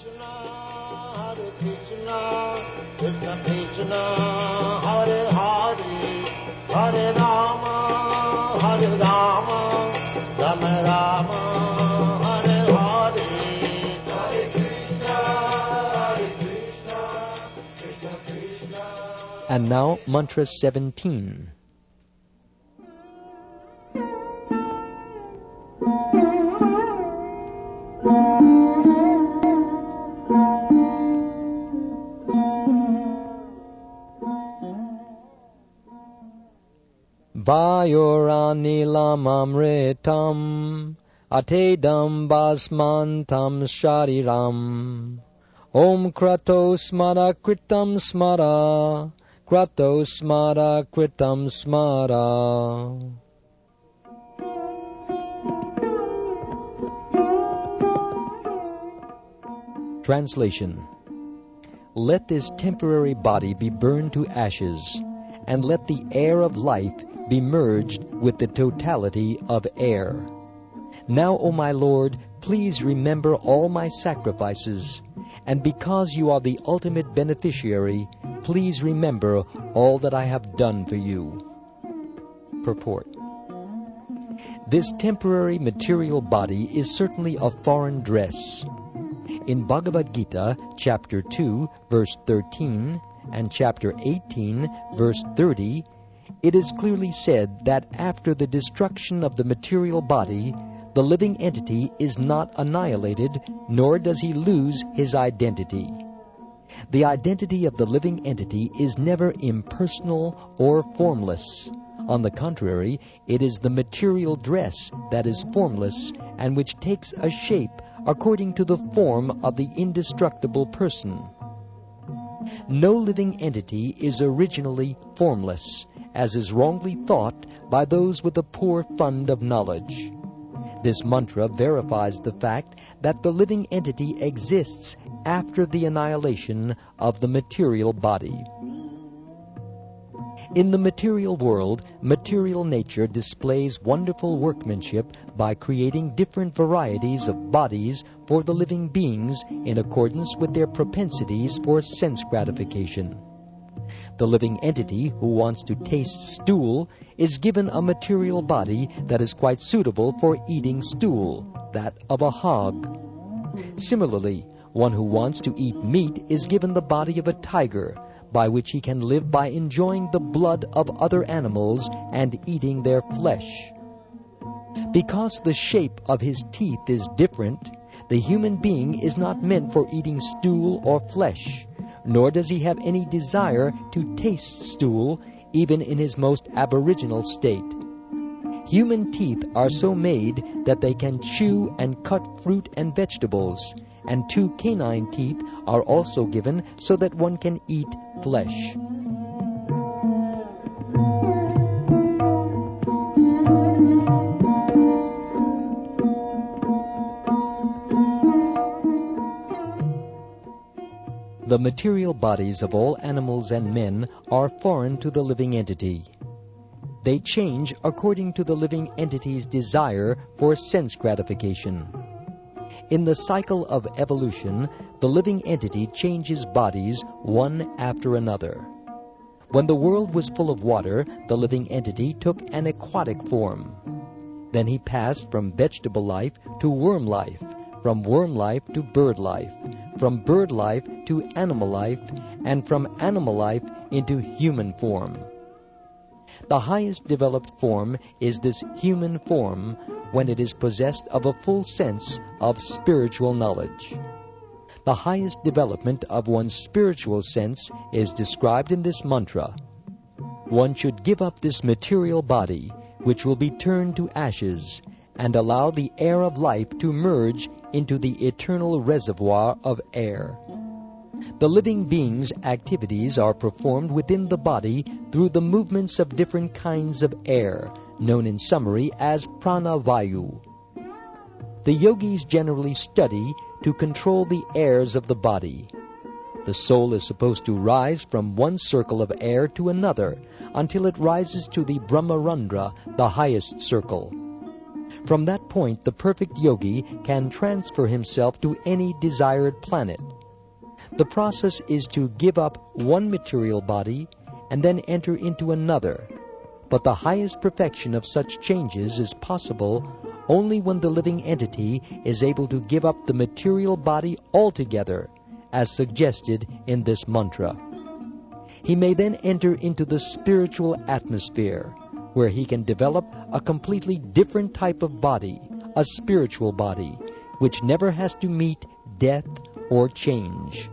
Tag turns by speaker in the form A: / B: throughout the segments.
A: Krishna, Hare Krishna, Krishna Krishna, Hare Hare, Hare Rama, Rama Rama, Hare Hare, Hare Krishna, Krishna Krishna.
B: And now, Mantra 17. Vayuranilamamritam atedam basmantam shariram Om krato smara kritam smara krato smara kritam smara. Translation. Let this temporary body be burned to ashes, and let the air of life be merged with the totality of air. Now, O my Lord, please remember all my sacrifices, and because you are the ultimate beneficiary, please remember all that I have done for you. Purport. This temporary material body is certainly a foreign dress. In Bhagavad Gita, chapter 2, verse 13, and chapter 18, verse 30, it is clearly said that after the destruction of the material body, the living entity is not annihilated, nor does he lose his identity. The identity of the living entity is never impersonal or formless. On the contrary, it is the material dress that is formless and which takes a shape according to the form of the indestructible person. No living entity is originally formless, as is wrongly thought by those with a poor fund of knowledge. This mantra verifies the fact that the living entity exists after the annihilation of the material body. In the material world, material nature displays wonderful workmanship by creating different varieties of bodies for the living beings in accordance with their propensities for sense gratification. The living entity who wants to taste stool is given a material body that is quite suitable for eating stool, that of a hog. Similarly, one who wants to eat meat is given the body of a tiger, by which he can live by enjoying the blood of other animals and eating their flesh. Because the shape of his teeth is different, the human being is not meant for eating stool or flesh, nor does he have any desire to taste stool, even in his most aboriginal state. Human teeth are so made that they can chew and cut fruit and vegetables, and 2 canine teeth are also given so that one can eat flesh. The material bodies of all animals and men are foreign to the living entity. They change according to the living entity's desire for sense gratification. In the cycle of evolution, the living entity changes bodies one after another. When the world was full of water, the living entity took an aquatic form. Then he passed from vegetable life to worm life, from worm life to bird life, from bird life to animal life, and from animal life into human form. The highest developed form is this human form when it is possessed of a full sense of spiritual knowledge. The highest development of one's spiritual sense is described in this mantra. One should give up this material body, which will be turned to ashes, and allow the air of life to merge into the eternal reservoir of air. The living being's activities are performed within the body through the movements of different kinds of air, known in summary as prana-vayu. The yogis generally study to control the airs of the body. The soul is supposed to rise from one circle of air to another until it rises to the Brahmarandra, the highest circle. From that point, the perfect yogi can transfer himself to any desired planet. The process is to give up one material body and then enter into another. But the highest perfection of such changes is possible only when the living entity is able to give up the material body altogether, as suggested in this mantra. He may then enter into the spiritual atmosphere, where he can develop a completely different type of body, a spiritual body, which never has to meet death or change.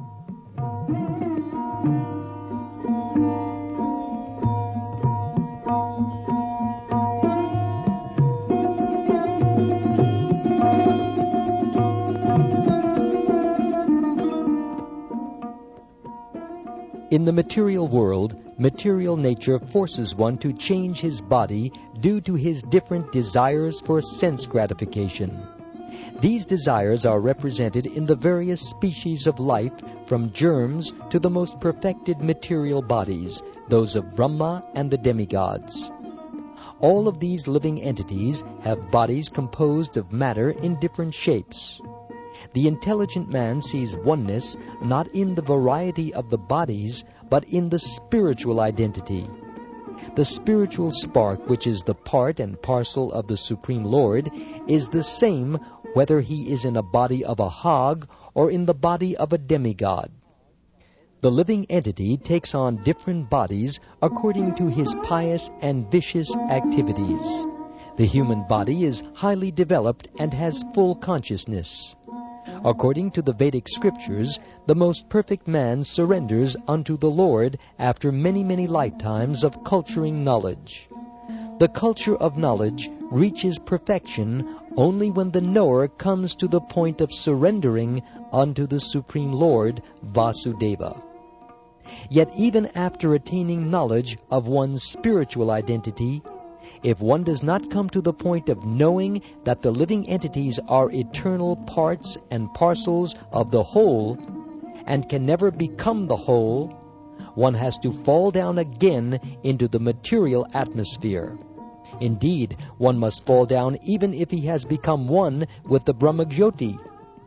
B: In the material world, material nature forces one to change his body due to his different desires for sense gratification. These desires are represented in the various species of life, from germs to the most perfected material bodies, those of Brahma and the demigods. All of these living entities have bodies composed of matter in different shapes. The intelligent man sees oneness not in the variety of the bodies, but in the spiritual identity. The spiritual spark, which is the part and parcel of the Supreme Lord, is the same whether he is in a body of a hog or in the body of a demigod. The living entity takes on different bodies according to his pious and vicious activities. The human body is highly developed and has full consciousness. According to the Vedic scriptures, the most perfect man surrenders unto the Lord after many, many lifetimes of culturing knowledge. The culture of knowledge reaches perfection only when the knower comes to the point of surrendering unto the Supreme Lord, Vasudeva. Yet even after attaining knowledge of one's spiritual identity, if one does not come to the point of knowing that the living entities are eternal parts and parcels of the whole, and can never become the whole, one has to fall down again into the material atmosphere. Indeed, one must fall down even if he has become one with the Brahmajyoti.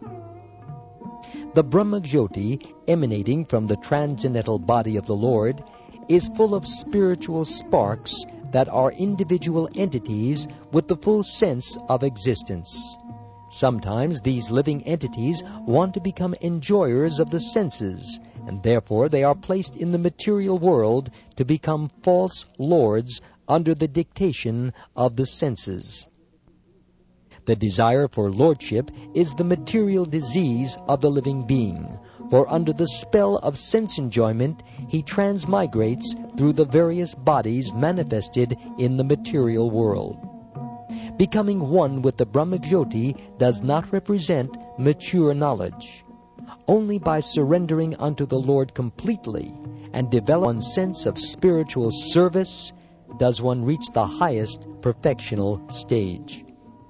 B: The Brahmajyoti, emanating from the transcendental body of the Lord, is full of spiritual sparks that are individual entities with the full sense of existence. Sometimes these living entities want to become enjoyers of the senses, and therefore they are placed in the material world to become false lords under the dictation of the senses. The desire for lordship is the material disease of the living being, for under the spell of sense enjoyment he transmigrates through the various bodies manifested in the material world. Becoming one with the Brahmajyoti does not represent mature knowledge. Only by surrendering unto the Lord completely and develop one's sense of spiritual service does one reach the highest perfectional stage.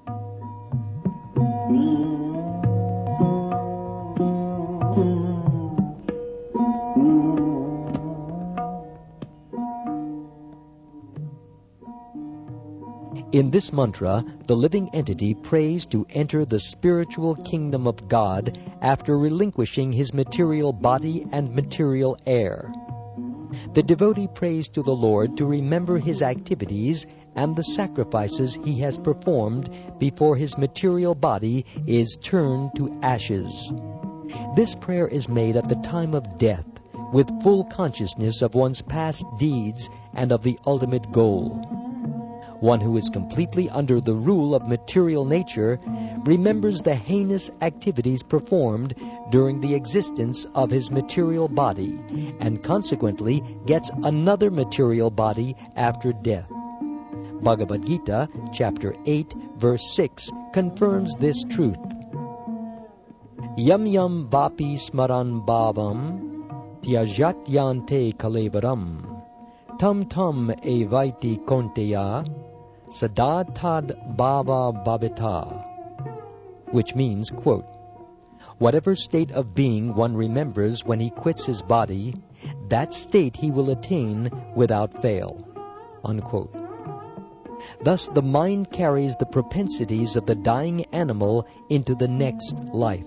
B: In this mantra, the living entity prays to enter the spiritual kingdom of God after relinquishing his material body and material air. The devotee prays to the Lord to remember his activities and the sacrifices he has performed before his material body is turned to ashes. This prayer is made at the time of death, with full consciousness of one's past deeds and of the ultimate goal. One who is completely under the rule of material nature remembers the heinous activities performed during the existence of his material body, and consequently gets another material body after death. Bhagavad Gita, chapter 8, verse 6, confirms this truth. Yam yam vapi smaran bhavam tyajat yante kalevaram tam tam evaiti konteya Sadatad Bhava Bhavita, which means, quote, whatever state of being one remembers when he quits his body, that state he will attain without fail, unquote. Thus the mind carries the propensities of the dying animal into the next life.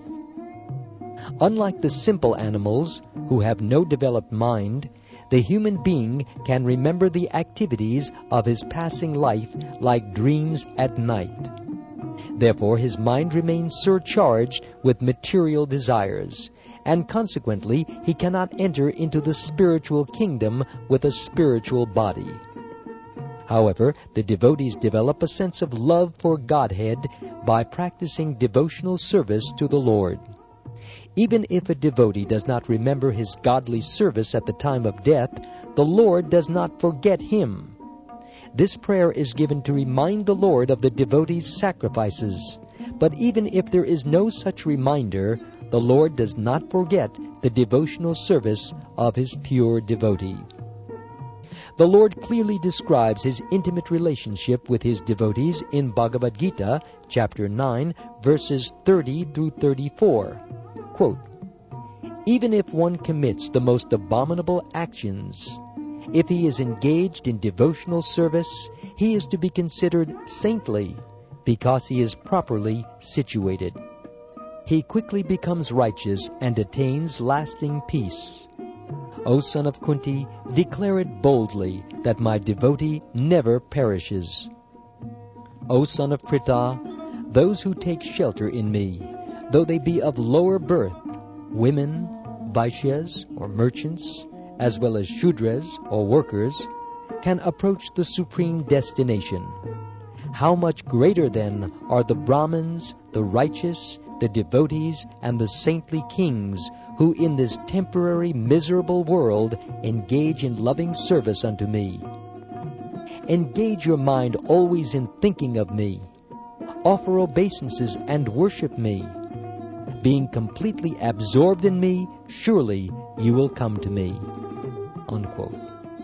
B: Unlike the simple animals, who have no developed mind, the human being can remember the activities of his passing life like dreams at night. Therefore his mind remains surcharged with material desires, and consequently he cannot enter into the spiritual kingdom with a spiritual body. However, the devotees develop a sense of love for Godhead by practicing devotional service to the Lord. Even if a devotee does not remember his godly service at the time of death, the Lord does not forget him. This prayer is given to remind the Lord of the devotee's sacrifices. But even if there is no such reminder, the Lord does not forget the devotional service of his pure devotee. The Lord clearly describes his intimate relationship with his devotees in Bhagavad Gita, chapter 9, verses 30 through 34. Quote, "Even if one commits the most abominable actions, if he is engaged in devotional service, he is to be considered saintly because he is properly situated. He quickly becomes righteous and attains lasting peace. O son of Kunti, declare it boldly that my devotee never perishes. O son of Pritha, those who take shelter in me, though they be of lower birth, women, Vaishyas or merchants, as well as Shudras or workers, can approach the supreme destination. How much greater then are the Brahmins, the righteous, the devotees, and the saintly kings, who in this temporary miserable world engage in loving service unto me. Engage your mind always in thinking of me. Offer obeisances and worship me. Being completely absorbed in me, surely you will come to me." Unquote.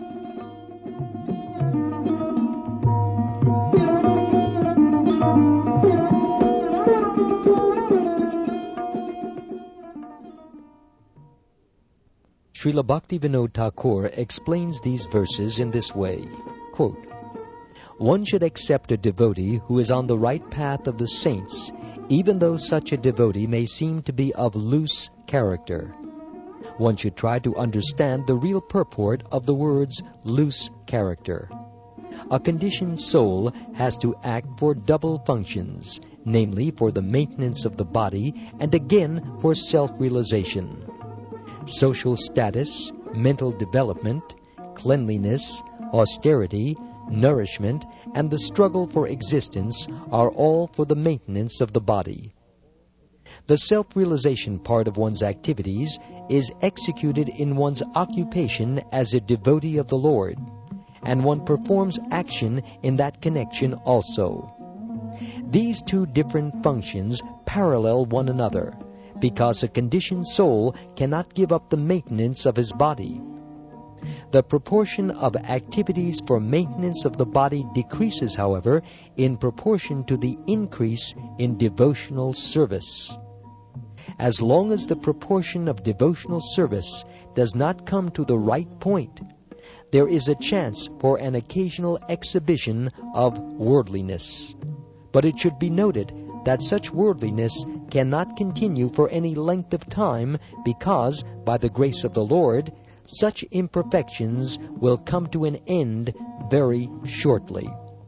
B: Srila Bhaktivinoda Thakur explains these verses in this way, quote, "One should accept a devotee who is on the right path of the saints, even though such a devotee may seem to be of loose character. One should try to understand the real purport of the words loose character. A conditioned soul has to act for double functions, namely for the maintenance of the body and again for self-realization. Social status, mental development, cleanliness, austerity, nourishment, and the struggle for existence are all for the maintenance of the body. The self-realization part of one's activities is executed in one's occupation as a devotee of the Lord, and one performs action in that connection also. These two different functions parallel one another, because a conditioned soul cannot give up the maintenance of his body. The proportion of activities for maintenance of the body decreases, however, in proportion to the increase in devotional service. As long as the proportion of devotional service does not come to the right point, there is a chance for an occasional exhibition of worldliness. But it should be noted that such worldliness cannot continue for any length of time because, by the grace of the Lord, such imperfections will come to an end very shortly.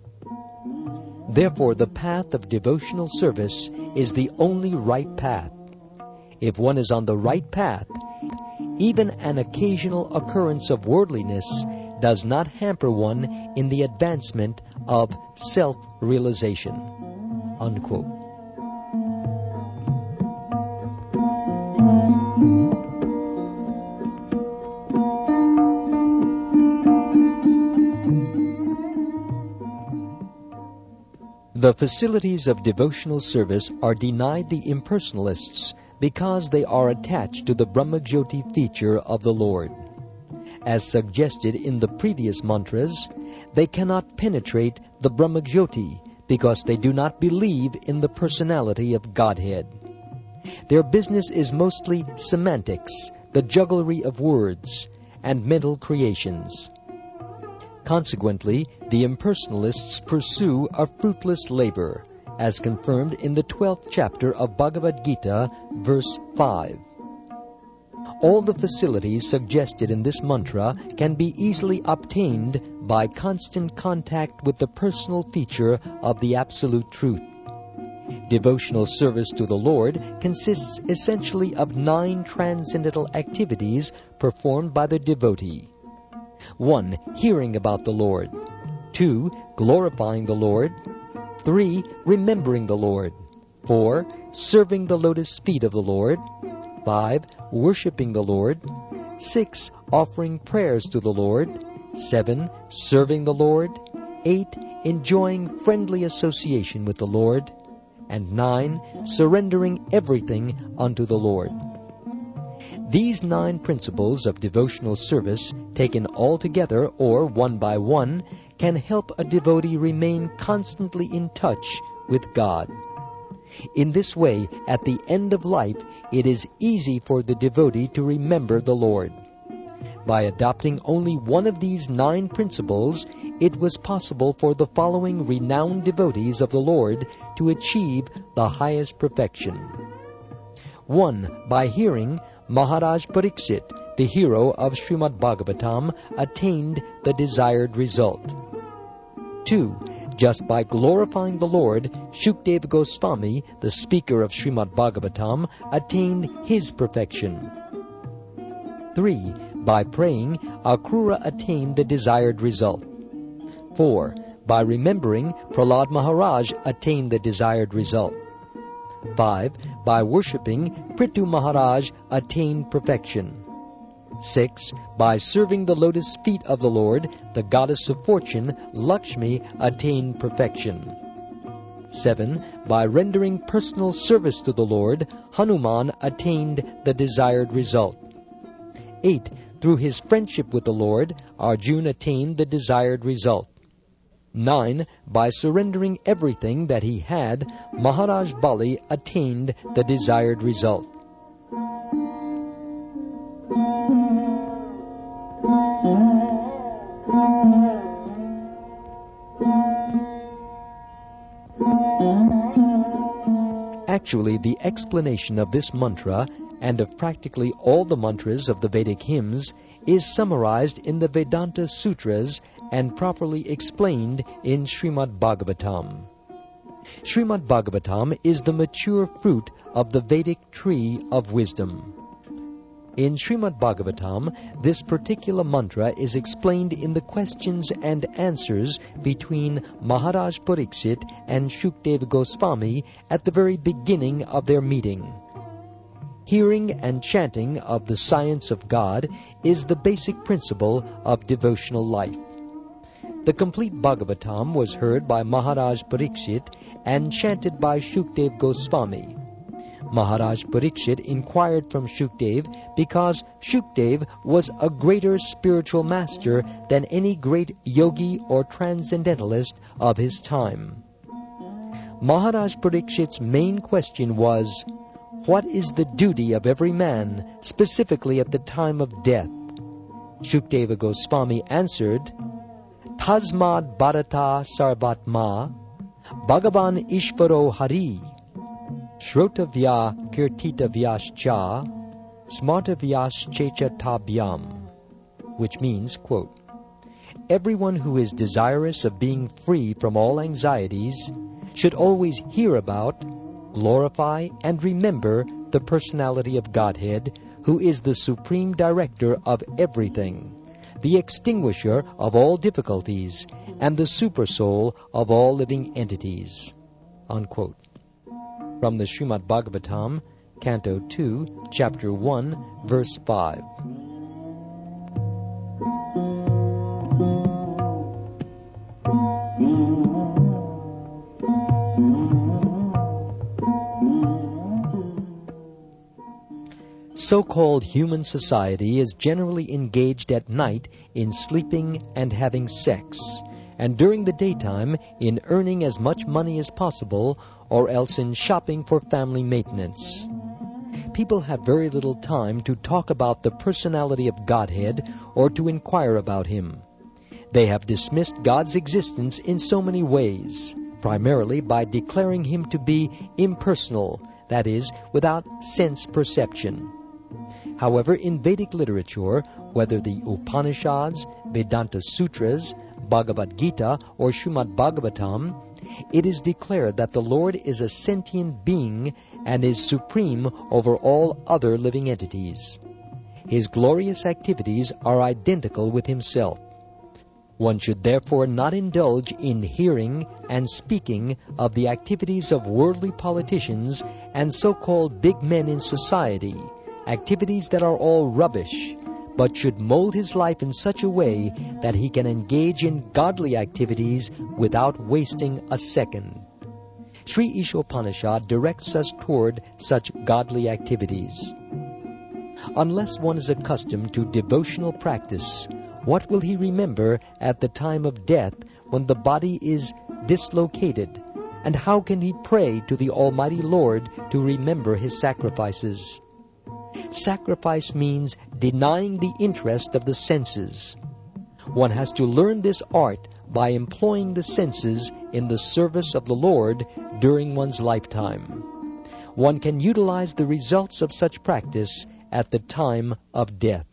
B: Therefore, the path of devotional service is the only right path. If one is on the right path, even an occasional occurrence of worldliness does not hamper one in the advancement of self-realization." Unquote. The facilities of devotional service are denied the impersonalists because they are attached to the Brahmajyoti feature of the Lord. As suggested in the previous mantras, they cannot penetrate the Brahmajyoti because they do not believe in the personality of Godhead. Their business is mostly semantics, the jugglery of words, and mental creations. Consequently, the impersonalists pursue a fruitless labor, as confirmed in the 12th chapter of Bhagavad Gita, verse 5. All the facilities suggested in this mantra can be easily obtained by constant contact with the personal feature of the Absolute Truth. Devotional service to the Lord consists essentially of 9 transcendental activities performed by the devotee. 1. Hearing about the Lord. 2. Glorifying the Lord. 3. Remembering the Lord. 4. Serving the lotus feet of the Lord. 5. Worshipping the Lord. 6. Offering prayers to the Lord. 7. Serving the Lord. 8. Enjoying friendly association with the Lord. And 9. Surrendering everything unto the Lord. These 9 principles of devotional service, taken all together or one by one, can help a devotee remain constantly in touch with God. In this way, at the end of life, it is easy for the devotee to remember the Lord. By adopting only one of these 9 principles, it was possible for the following renowned devotees of the Lord to achieve the highest perfection. 1. By hearing, Maharaj Pariksit, the hero of Srimad Bhagavatam, attained the desired result. 2. Just by glorifying the Lord, Shukdev Goswami, the speaker of Srimad Bhagavatam, attained his perfection. 3. By praying, Akrura attained the desired result. 4. By remembering, Prahlad Maharaj attained the desired result. 5. By worshipping, Prithu Maharaj attained perfection. 6. By serving the lotus feet of the Lord, the goddess of fortune, Lakshmi, attained perfection. 7. By rendering personal service to the Lord, Hanuman attained the desired result. 8. Through his friendship with the Lord, Arjuna attained the desired result. 9. By surrendering everything that he had, Maharaj Bali attained the desired result. Actually, the explanation of this mantra and of practically all the mantras of the Vedic hymns is summarized in the Vedanta Sutras and properly explained in Srimad Bhagavatam. Srimad Bhagavatam is the mature fruit of the Vedic tree of wisdom. In Srimad Bhagavatam, this particular mantra is explained in the questions and answers between Maharaj Pariksit and Shukdev Goswami at the very beginning of their meeting. Hearing and chanting of the science of God is the basic principle of devotional life. The complete Bhagavatam was heard by Maharaj Pariksit and chanted by Shukdev Goswami. Maharaj Pariksit inquired from Shukdev because Shukdev was a greater spiritual master than any great yogi or transcendentalist of his time. Maharaj Parikshit's main question was, "What is the duty of every man, specifically at the time of death?" Shukdeva Goswami answered, "Tasmad Bharata Sarvatma, Bhagavan Ishvaro Hari, Shrotavya Kirtitavyascha, Smartavyascha Tabhyam," which means, quote, "Everyone who is desirous of being free from all anxieties should always hear about, glorify, and remember the personality of Godhead, who is the supreme director of everything, the extinguisher of all difficulties, and the supersoul of all living entities." Unquote. From the Srimad Bhagavatam, Canto 2, Chapter 1, Verse 5. So-called human society is generally engaged at night in sleeping and having sex, and during the daytime in earning as much money as possible, or else in shopping for family maintenance. People have very little time to talk about the personality of Godhead or to inquire about Him. They have dismissed God's existence in so many ways, primarily by declaring Him to be impersonal, that is, without sense perception. However, in Vedic literature, whether the Upanishads, Vedanta Sutras, Bhagavad Gita, or Srimad Bhagavatam, it is declared that the Lord is a sentient being and is supreme over all other living entities. His glorious activities are identical with Himself. One should therefore not indulge in hearing and speaking of the activities of worldly politicians and so-called big men in society, activities that are all rubbish, but should mold his life in such a way that he can engage in godly activities without wasting a second. Sri Ishopanishad directs us toward such godly activities. Unless one is accustomed to devotional practice, what will he remember at the time of death when the body is dislocated? And how can he pray to the Almighty Lord to remember his sacrifices? Sacrifice means denying the interest of the senses. One has to learn this art by employing the senses in the service of the Lord during one's lifetime. One can utilize the results of such practice at the time of death.